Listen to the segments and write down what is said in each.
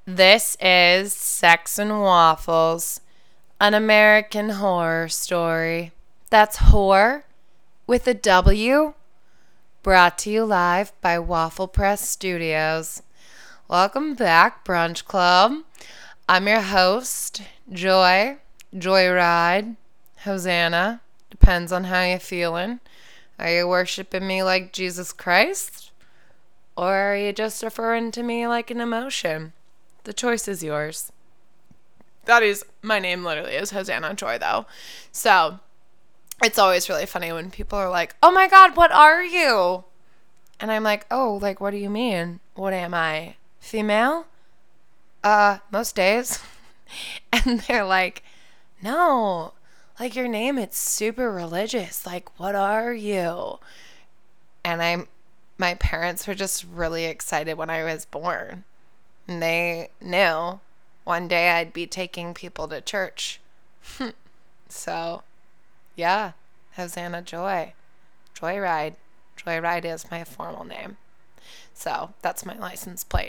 This is Sex and Waffles, an American horror story. That's whore with a W, brought to you live by Waffle Press Studios. Welcome back, Brunch Club. I'm your host, Joyride, Hosanna. Depends on how you're feeling. Are you worshiping me like Jesus Christ? Or are you just referring to me like an emotion? The choice is yours. My name literally is Hosanna Joy, though. So, it's always really funny when people are like, oh my God, what are you? And I'm like, oh, like, what do you mean? What am I? Female? Most days. And they're like, no, like your name, it's super religious. Like, what are you? And my parents were just really excited when I was born. And they knew one day I'd be taking people to church. So, yeah, Hosanna Joy. Joyride. Joyride is my formal name. So, that's my license plate.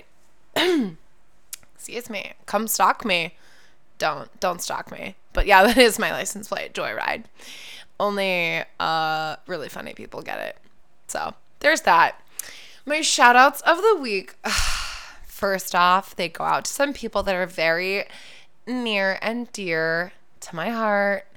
Excuse me. Come stalk me. Don't stalk me. But yeah, that is my license plate. Joyride. Only really funny people get it. So, there's that. My shout outs of the week. First off, they go out to some people that are very near and dear to my heart.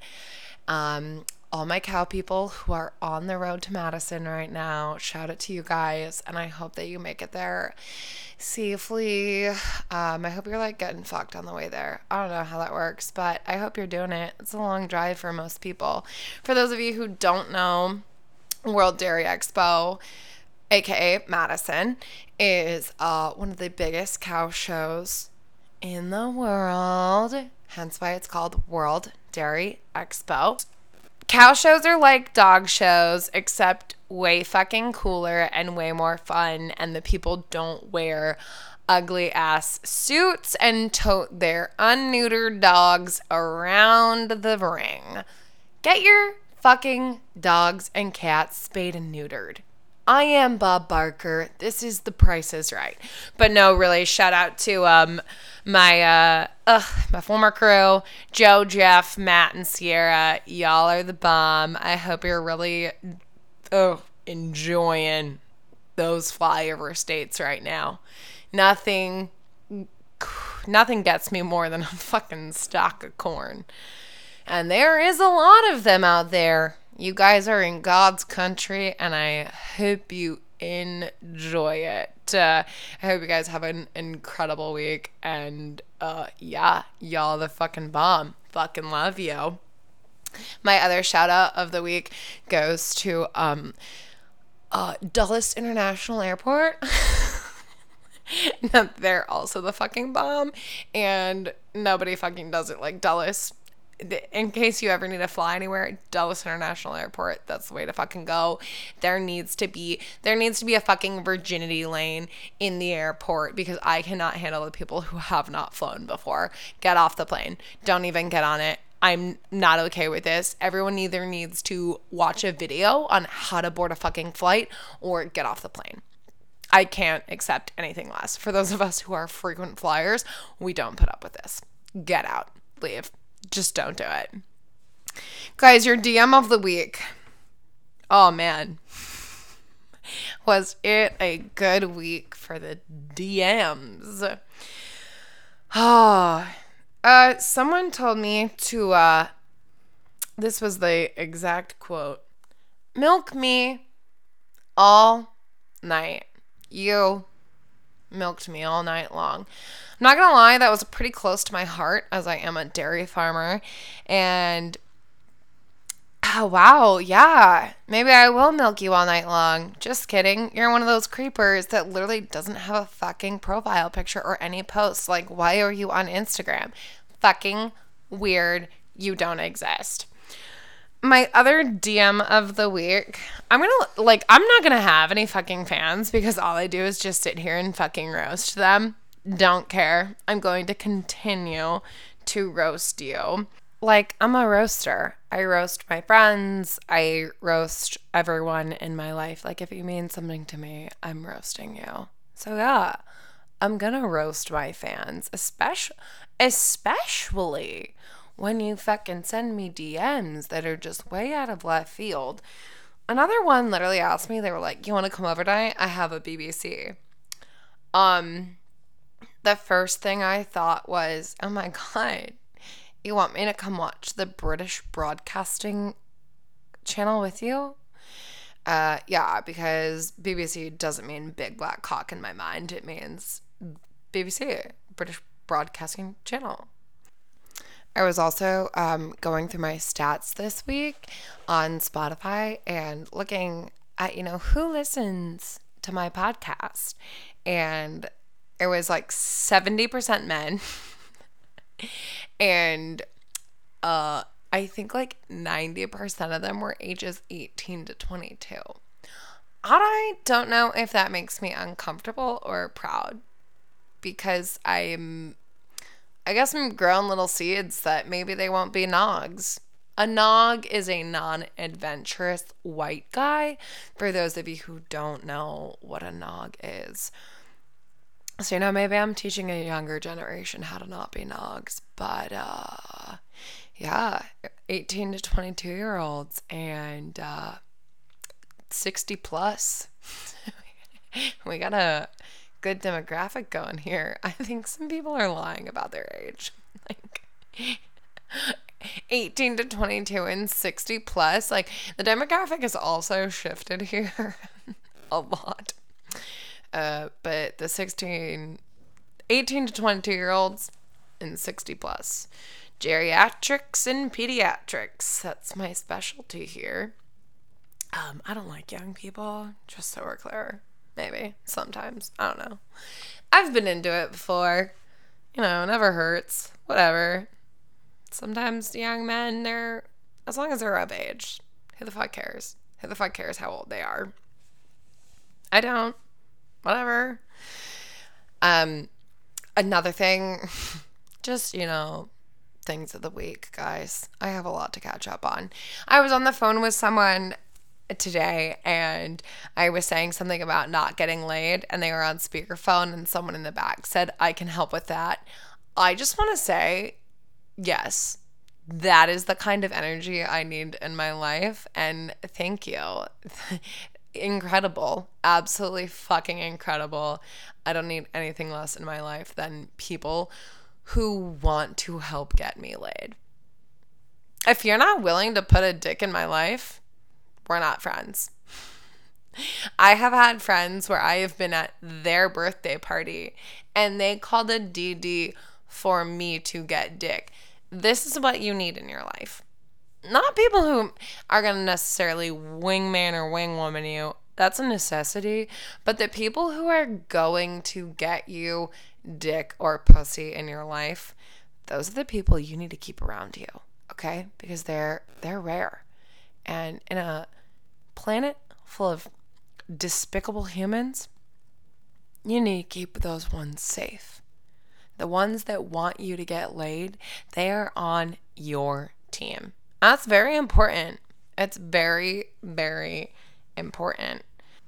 All my cow people who are on the road to Madison right now, shout out to you guys, and I hope that you make it there safely. I hope you're like getting fucked on the way there. I don't know how that works, but I hope you're doing it. It's a long drive for most people. For those of you who don't know, World Dairy Expo, aka Madison, is one of the biggest cow shows in the world, hence why it's called World Dairy Expo. Cow shows are like dog shows, except way fucking cooler and way more fun, and the people don't wear ugly ass suits and tote their unneutered dogs around the ring. Get your fucking dogs and cats spayed and neutered. I am Bob Barker. This is The Price is Right. But no, really, shout out to my former crew, Joe, Jeff, Matt, and Sierra. Y'all are the bomb. I hope you're really enjoying those flyover states right now. Nothing gets me more than a fucking stalk of corn. And there is a lot of them out there. You guys are in God's country, and I hope you enjoy it. I hope you guys have an incredible week, and yeah, y'all the fucking bomb. Fucking love you. My other shout out of the week goes to Dulles International Airport. They're also the fucking bomb, and nobody fucking does it like Dulles. In case you ever need to fly anywhere, Dulles International Airport, that's the way to fucking go. There needs to be a fucking virginity lane in the airport, because I cannot handle the people who have not flown before. Get off the plane. Don't even get on it. I'm not okay with this. Everyone either needs to watch a video on how to board a fucking flight or get off the plane. I can't accept anything less. For those of us who are frequent flyers, we don't put up with this. Get out. Leave. Just don't do it. Guys, your DM of the week. Oh, man. Was it a good week for the DMs? Someone told me to, this was the exact quote. Milk me all night. You milked me all night long. I'm not gonna lie, that was pretty close to my heart, as I am a dairy farmer. And oh wow, yeah, maybe I will milk you all night long. Just kidding. You're one of those creepers that literally doesn't have a fucking profile picture or any posts. Like, why are you on Instagram? Fucking weird. You don't exist. My other DM of the week, I'm not gonna have any fucking fans, because all I do is just sit here and fucking roast them. Don't care. I'm going to continue to roast you. Like, I'm a roaster. I roast my friends. I roast everyone in my life. Like, if you mean something to me, I'm roasting you. So yeah, I'm gonna roast my fans, especially when you fucking send me DMs that are just way out of left field. Another one literally asked me, they were like, "You want to come over tonight? I have a BBC." The first thing I thought was, "Oh my God, you want me to come watch the British Broadcasting Channel with you?" Yeah, because BBC doesn't mean big black cock in my mind. It means BBC, British Broadcasting Channel. I was also going through my stats this week on Spotify and looking at, who listens to my podcast. And it was like 70% men. And I think like 90% of them were ages 18 to 22. I don't know if that makes me uncomfortable or proud, because I guess I'm growing little seeds that maybe they won't be nogs. A nog is a non-adventurous white guy, for those of you who don't know what a nog is. So, maybe I'm teaching a younger generation how to not be nogs. But, yeah, 18 to 22-year-olds and 60 plus. We got a good demographic going here. I think some people are lying about their age. Like 18 to 22 and 60 plus. Like, the demographic has also shifted here a lot. But the 18 to 22-year-olds and 60 plus. Geriatrics and pediatrics. That's my specialty here. I don't like young people, just so we're clear. Maybe. Sometimes. I don't know. I've been into it before. Never hurts. Whatever. Sometimes young men, as long as they're of age, who the fuck cares? Who the fuck cares how old they are? I don't. Whatever. Another thing, just, things of the week, guys. I have a lot to catch up on. I was on the phone with someone today and I was saying something about not getting laid, and they were on speakerphone, and someone in the back said, "I can help with that." I just want to say, yes, that is the kind of energy I need in my life, and thank you. Incredible. Absolutely fucking incredible. I don't need anything less in my life than people who want to help get me laid. If you're not willing to put a dick in my life, we're not friends. I have had friends where I have been at their birthday party and they called a DD for me to get dick. This is what you need in your life. Not people who are going to necessarily wingman or wingwoman you. That's a necessity. But the people who are going to get you dick or pussy in your life, those are the people you need to keep around you. Okay? Because they're rare. And in a planet full of despicable humans, you need to keep those ones safe. The ones that want you to get laid, they are on your team. That's very important. It's very, very important.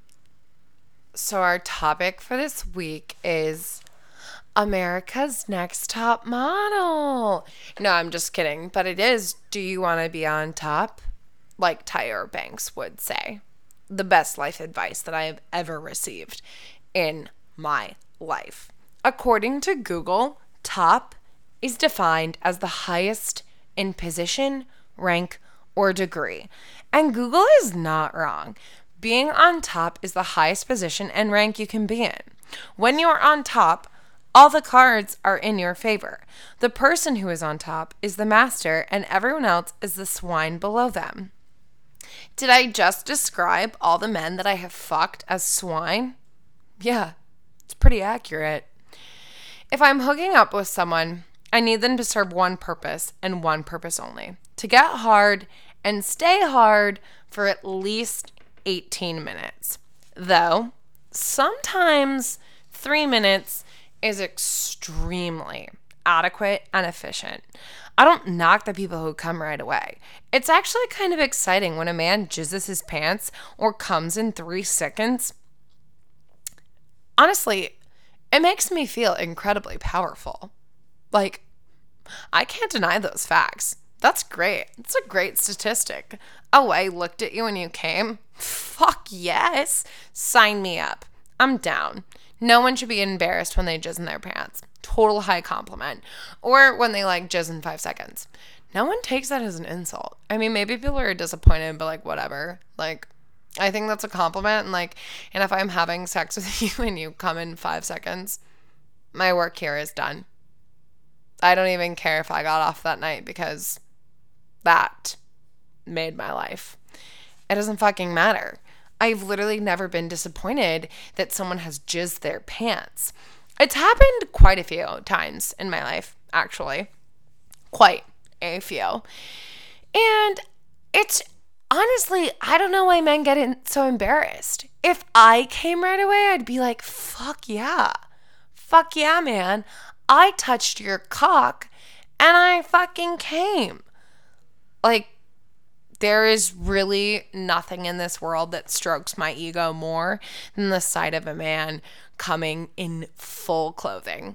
So our topic for this week is America's Next Top Model. No, I'm just kidding. But it is, do you want to be on top? Like Tyra Banks would say. The best life advice that I have ever received in my life. According to Google, top is defined as the highest in position, rank, or degree. And Google is not wrong. Being on top is the highest position and rank you can be in. When you are on top, all the cards are in your favor. The person who is on top is the master, and everyone else is the swine below them. Did I just describe all the men that I have fucked as swine? Yeah, it's pretty accurate. If I'm hooking up with someone, I need them to serve one purpose and one purpose only: to get hard and stay hard for at least 18 minutes. Though, sometimes 3 minutes is extremely adequate and efficient. I don't knock the people who come right away. It's actually kind of exciting when a man jizzes his pants or comes in 3 seconds. Honestly, It makes me feel incredibly powerful. Like, I can't deny those facts. That's great. It's a great statistic. Oh, I looked at you when you came? Fuck yes. Sign me up. I'm down. No one should be embarrassed when they jizz in their pants. Total high compliment. Or when they like jizz in 5 seconds. No one takes that as an insult. I mean, maybe people are disappointed, but like, whatever. Like, I think that's a compliment. And if I'm having sex with you and you come in 5 seconds, my work here is done. I don't even care if I got off that night because that made my life. It doesn't fucking matter. I've literally never been disappointed that someone has jizzed their pants. It's happened quite a few times in my life, actually. Quite a few. And it's honestly, I don't know why men get so embarrassed. If I came right away, I'd be like, fuck yeah. Fuck yeah, man. I touched your cock and I fucking came. Like, there is really nothing in this world that strokes my ego more than the sight of a man coming in full clothing.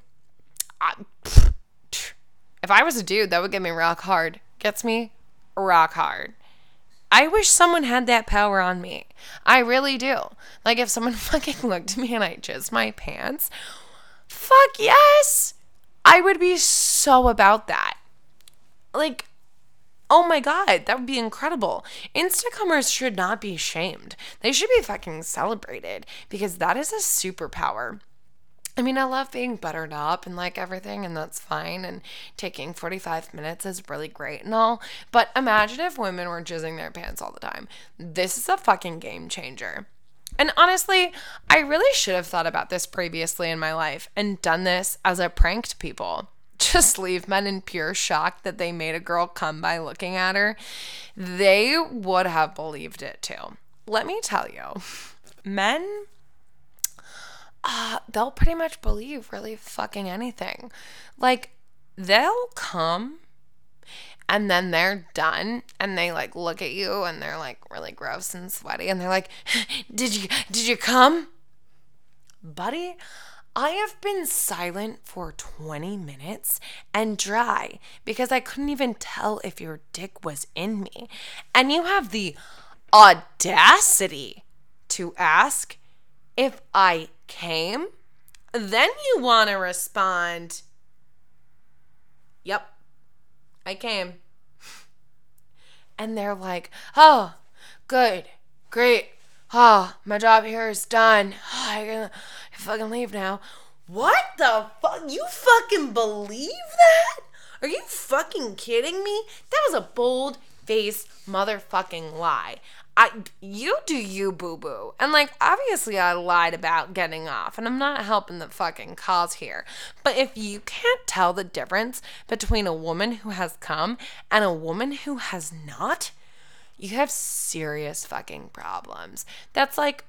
If I was a dude, that would get me rock hard. Gets me rock hard. I wish someone had that power on me. I really do. Like, if someone fucking looked at me and I jizzed my pants, fuck yes! I would be so about that. Like, oh my God, that would be incredible. Instacummers should not be shamed. They should be fucking celebrated because that is a superpower. I mean, I love being buttered up and like everything, and that's fine. And taking 45 minutes is really great and all. But imagine if women were jizzing their pants all the time. This is a fucking game changer. And honestly, I really should have thought about this previously in my life and done this as a prank to people. Just leave men in pure shock that they made a girl come by looking at her. They would have believed it too. Let me tell you, men, they'll pretty much believe really fucking anything. Like, they'll come and then they're done and they like look at you and they're like really gross and sweaty and they're like, did you come? Buddy, I have been silent for 20 minutes and dry because I couldn't even tell if your dick was in me. And you have the audacity to ask if I came? Then you want to respond, yep, I came. And they're like, oh, good, great. Oh, my job here is done. Oh, I can fucking leave now. What the fuck? You fucking believe that? Are you fucking kidding me? That was a bold-faced motherfucking lie. You do you, boo-boo. And like, obviously I lied about getting off, and I'm not helping the fucking cause here. But if you can't tell the difference between a woman who has come and a woman who has not, you have serious fucking problems. That's like,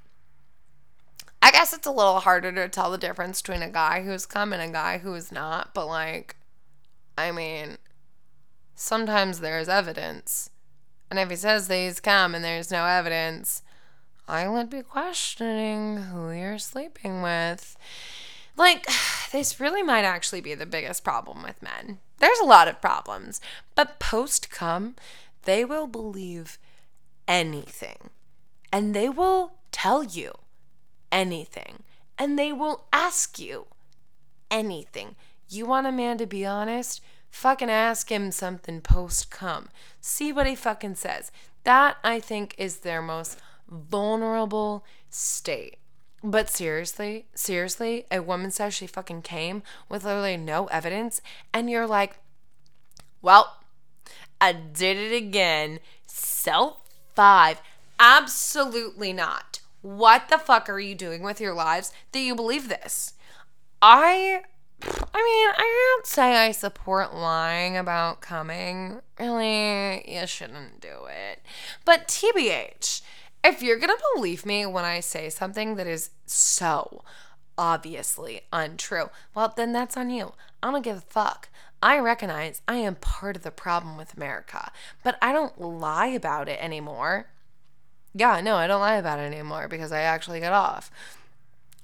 I guess it's a little harder to tell the difference between a guy who's come and a guy who is not. But like, I mean, sometimes there's evidence. And if he says that he's come and there's no evidence, I would be questioning who you're sleeping with. Like, this really might actually be the biggest problem with men. There's a lot of problems. But post-cum, they will believe anything. And they will tell you anything. And they will ask you anything. You want a man to be honest? Fucking ask him something post-cum. See what he fucking says. That, I think, is their most vulnerable state. But seriously, a woman says she fucking came with literally no evidence, and you're like, well, I did it again. Self 5. Absolutely not. What the fuck are you doing with your lives that you believe this? I mean, I can't say I support lying about coming. Really, you shouldn't do it. But TBH, if you're going to believe me when I say something that is so obviously untrue, well, then that's on you. I don't give a fuck. I recognize I am part of the problem with America, but I don't lie about it anymore. Yeah, no, I don't lie about it anymore because I actually got off.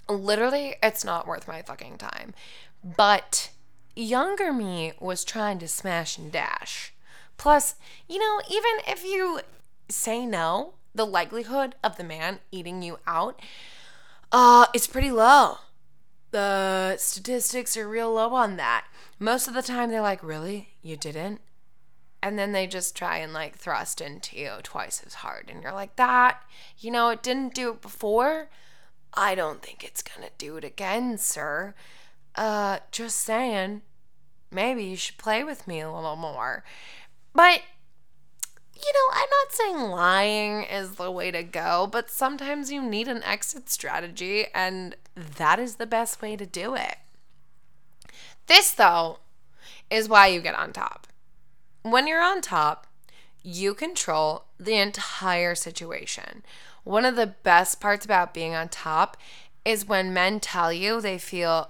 Literally, it's not worth my fucking time. But younger me was trying to smash and dash. Plus, even if you say no, the likelihood of the man eating you out, it's pretty low. The statistics are real low on that. Most of the time, they're like, really? You didn't? And then they just try and like thrust into you twice as hard. And you're like, it didn't do it before. I don't think it's gonna do it again, sir. Just saying. Maybe you should play with me a little more. But, I'm not saying lying is the way to go, but sometimes you need an exit strategy, and that is the best way to do it. This, though, is why you get on top. When you're on top, you control the entire situation. One of the best parts about being on top is when men tell you they feel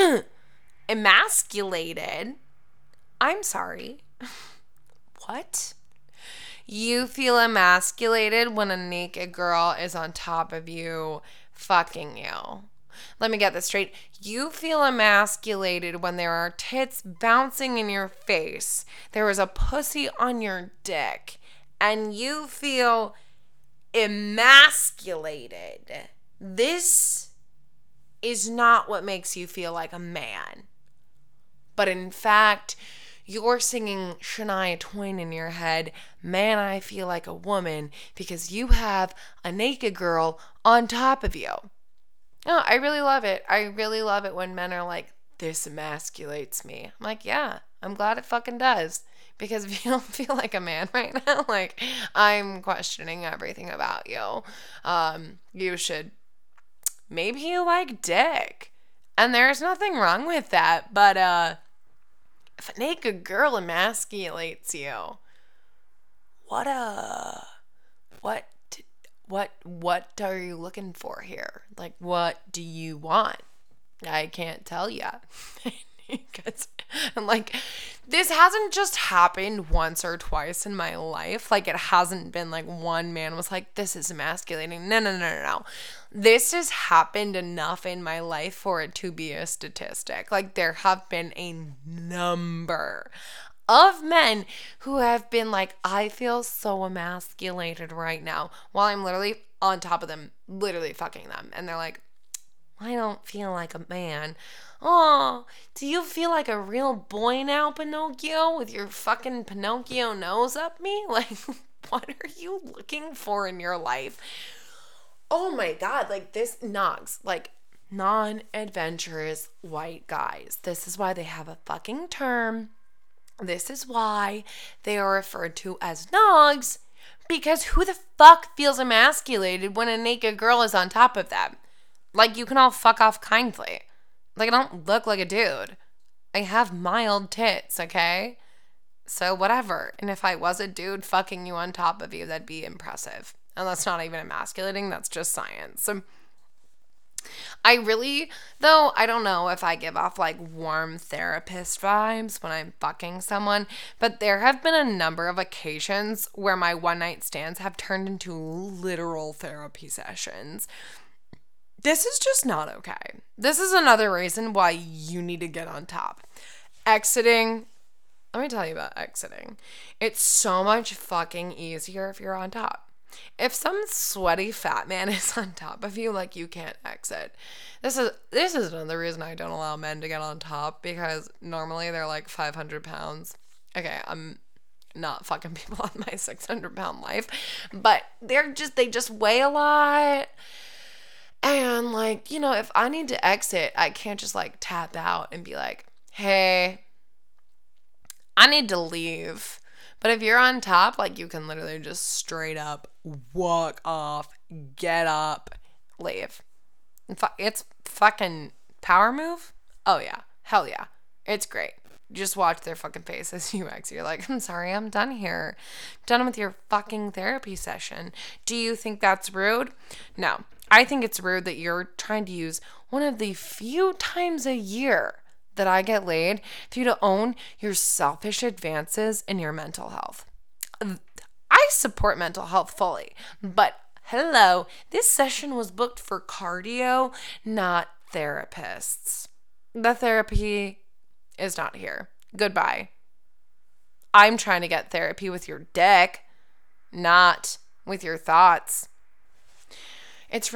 emasculated. I'm sorry. What? You feel emasculated when a naked girl is on top of you fucking you. Let me get this straight. You feel emasculated when there are tits bouncing in your face, there is a pussy on your dick, and you feel emasculated. This is not what makes you feel like a man. But in fact, you're singing Shania Twain in your head, man, I feel like a woman, because you have a naked girl on top of you. Oh, I really love it. I really love it when men are like, this emasculates me. I'm like, yeah, I'm glad it fucking does. Because if you don't feel like a man right now, like, I'm questioning everything about you. You should, maybe you like dick. And there's nothing wrong with that. But if a naked girl emasculates you, what are you looking for here? Like, what do you want? I can't tell you. Because, like, this hasn't just happened once or twice in my life. Like, it hasn't been like one man was like, this is emasculating. No. This has happened enough in my life for it to be a statistic. Like, there have been a number of men who have been like, I feel so emasculated right now, while I'm literally on top of them, literally fucking them. And they're like, I don't feel like a man. Oh, do you feel like a real boy now, Pinocchio, with your fucking Pinocchio nose up me? Like, what are you looking for in your life? Oh my God, like this Nogs, like non-adventurous white guys. This is why they have a fucking term. This is why they are referred to as Nogs, because who the fuck feels emasculated when a naked girl is on top of them? Like, you can all fuck off kindly. Like, I don't look like a dude. I have mild tits, okay? So whatever. And if I was a dude fucking you on top of you, that'd be impressive. And that's not even emasculating, that's just science. So I really, though, I don't know if I give off like warm therapist vibes when I'm fucking someone, but there have been a number of occasions where my one night stands have turned into literal therapy sessions. This is just not okay. This is another reason why you need to get on top. Exiting. Let me tell you about exiting. It's so much fucking easier if you're on top. If some sweaty fat man is on top of you, like, you can't exit. This is another reason I don't allow men to get on top, because normally they're like 500 pounds. Okay, I'm not fucking people on my 600-pound life, but they just weigh a lot. And, like, if I need to exit, I can't just, like, tap out and be like, hey, I need to leave. But if you're on top, like, you can literally just straight up walk off, get up, leave. It's fucking power move? Oh, yeah. Hell yeah. It's great. Just watch their fucking faces. You exit. You're like, I'm sorry, I'm done here. I'm done with your fucking therapy session. Do you think that's rude? No. I think it's rude that you're trying to use one of the few times a year that I get laid for you to own your selfish advances in your mental health. I support mental health fully, but Hello, this session was booked for cardio, not therapists. The therapy is not here. Goodbye. I'm trying to get therapy with your dick, not with your thoughts. It's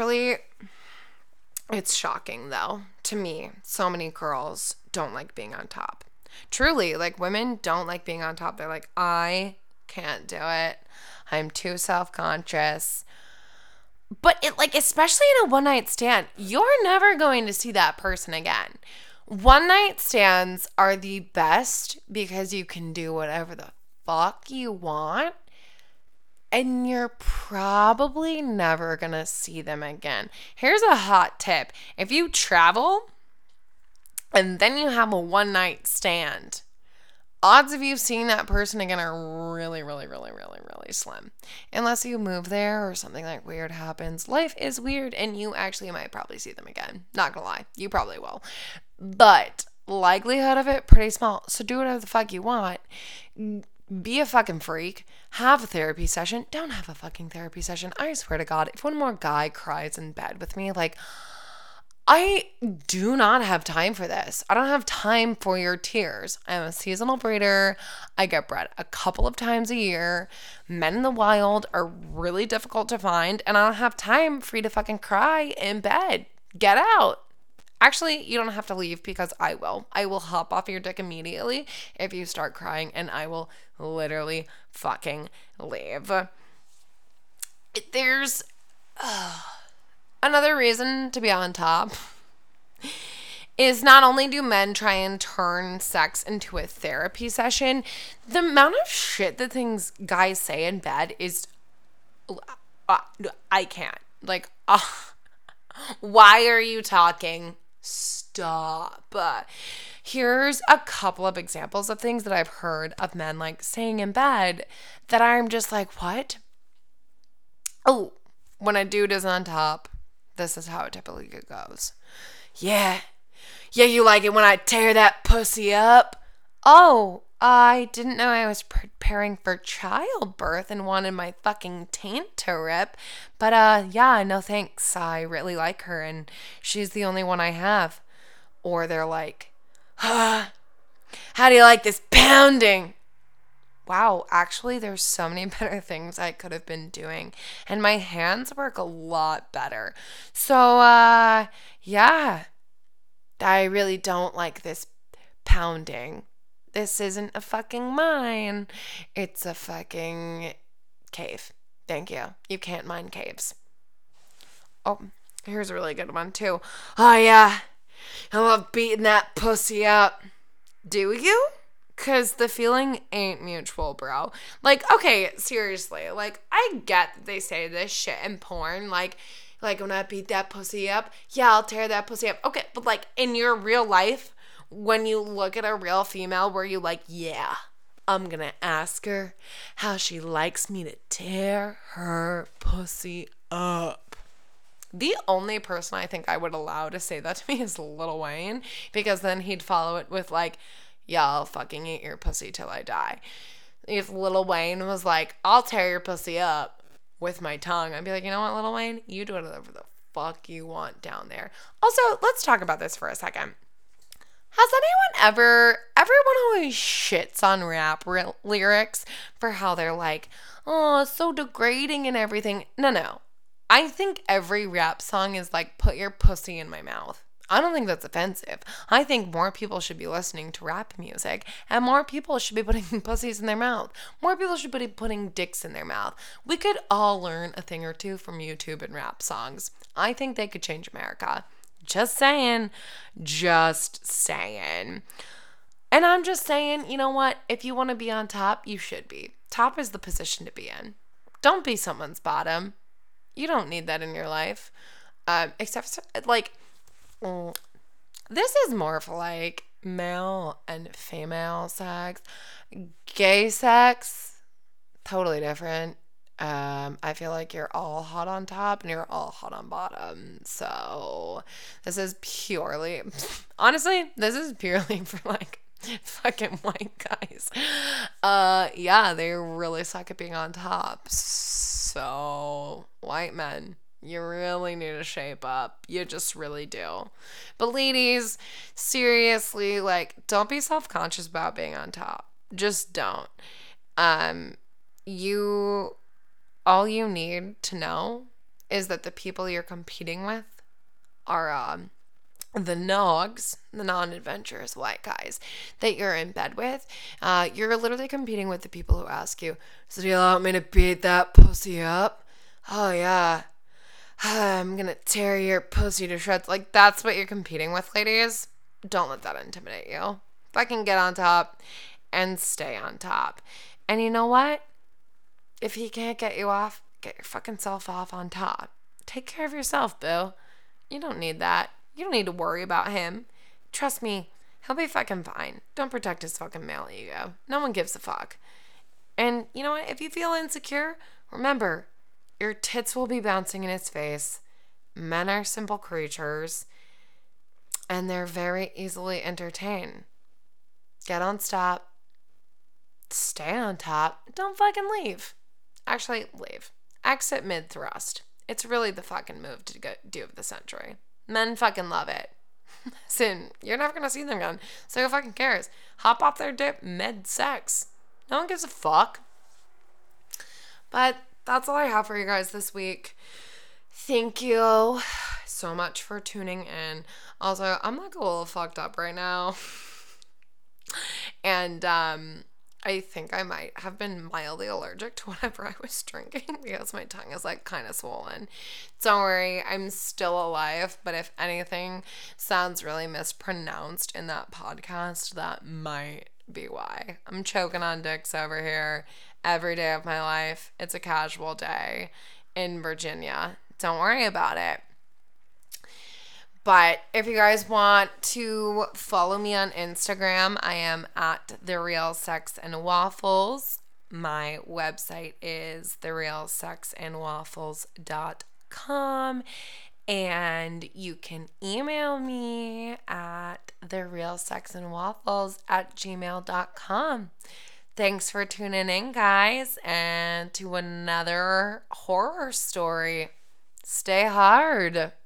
shocking though to me. So many girls don't like being on top. Truly, like women don't like being on top. They're like, I can't do it. I'm too self-conscious. But it, like, especially in a one night stand, you're never going to see that person again. One night stands are the best because you can do whatever the fuck you want. And you're probably never going to see them again. Here's a hot tip. If you travel and then you have a one night stand, odds of you seeing that person again are really, really, really, really, really slim. Unless you move there or something like weird happens. Life is weird and you actually might probably see them again. Not gonna lie. You probably will. But likelihood of it, pretty small. So do whatever the fuck you want. Be a fucking freak. Have a therapy session. Don't have a fucking therapy session. I swear to God, if one more guy cries in bed with me, like, I do not have time for this. I don't have time for your tears. I'm a seasonal breeder. I get bred a couple of times a year. Men in the wild are really difficult to find, and I don't have time for you to fucking cry in bed. Get out. Actually, you don't have to leave because I will. I will hop off your dick immediately if you start crying, and I will literally fucking leave. There's another reason to be on top is not only do men try and turn sex into a therapy session, the amount of shit that things guys say in bed is, I can't. Like, why are you talking? Stop. Here's a couple of examples of things that I've heard of men like saying in bed that I'm just like, what? Oh, when a dude is on top, this is how it typically goes. Yeah, you like it when I tear that pussy up? Oh, I didn't know I was preparing for childbirth and wanted my fucking taint to rip. But yeah, no thanks. I really like her and she's the only one I have. Or they're like, how do you like this pounding? Wow, actually, there's so many better things I could have been doing. And my hands work a lot better. So, yeah. I really don't like this pounding. This isn't a fucking mine. It's a fucking cave. Thank you. You can't mine caves. Oh, here's a really good one, too. Oh, yeah. I love beating that pussy up. Do you? Because the feeling ain't mutual, bro. Like, okay, seriously. Like, I get that they say this shit in porn. Like when I beat that pussy up, yeah, I'll tear that pussy up. Okay, but like, in your real life, when you look at a real female where you like, yeah, I'm gonna ask her how she likes me to tear her pussy up. The only person I think I would allow to say that to me is Lil Wayne, because then he'd follow it with like, yeah, I'll fucking eat your pussy till I die. If Lil Wayne was like, I'll tear your pussy up with my tongue, I'd be like, you know what, Lil Wayne? You do whatever the fuck you want down there. Also, let's talk about this for a second. Has everyone always shits on rap lyrics for how they're like, oh, it's so degrading and everything. No. I think every rap song is like, put your pussy in my mouth. I don't think that's offensive. I think more people should be listening to rap music and more people should be putting pussies in their mouth. More people should be putting dicks in their mouth. We could all learn a thing or two from YouTube and rap songs. I think they could change America. Just saying. And I'm just saying, you know what? If you want to be on top, you should be. Top is the position to be in. Don't be someone's bottom. You don't need that in your life. Except, like, this is more for, like, male and female sex. Gay sex, totally different. I feel like you're all hot on top and you're all hot on bottom. So this is purely, honestly, for like fucking white guys. Yeah, they really suck at being on top. So, white men, you really need to shape up. You just really do. But ladies, seriously, like, don't be self-conscious about being on top. Just don't. Um, you, all you need to know is that the people you're competing with are, the nogs, the non-adventurous white guys that you're in bed with. You're literally competing with the people who ask you, so do you want me to beat that pussy up? Oh yeah. I'm gonna tear your pussy to shreds. Like, that's what you're competing with, ladies. Don't let that intimidate you. Fucking get on top and stay on top. And you know what? If he can't get you off, get your fucking self off on top. Take care of yourself, boo. You don't need that. You don't need to worry about him. Trust me, he'll be fucking fine. Don't protect his fucking male ego. No one gives a fuck. And you know what? If you feel insecure, remember, your tits will be bouncing in his face. Men are simple creatures, and they're very easily entertained. Get on top. Stay on top. Don't fucking leave. Actually, leave. Exit mid-thrust. It's really the fucking move to do of the century. Men fucking love it. Listen, you're never gonna see them again, so who fucking cares? Hop off their dip mid-sex. No one gives a fuck. But that's all I have for you guys this week. Thank you so much for tuning in. Also, I'm like a little fucked up right now. And I think I might have been mildly allergic to whatever I was drinking because my tongue is like kind of swollen. Don't worry, I'm still alive, but if anything sounds really mispronounced in that podcast, that might be why. I'm choking on dicks over here every day of my life. It's a casual day in Virginia. Don't worry about it. But if you guys want to follow me on Instagram, I am at The Real Sex and Waffles. My website is therealsexandwaffles.com. And you can email me at therealsexandwaffles@gmail.com. Thanks for tuning in, guys, and to another horror story. Stay hard.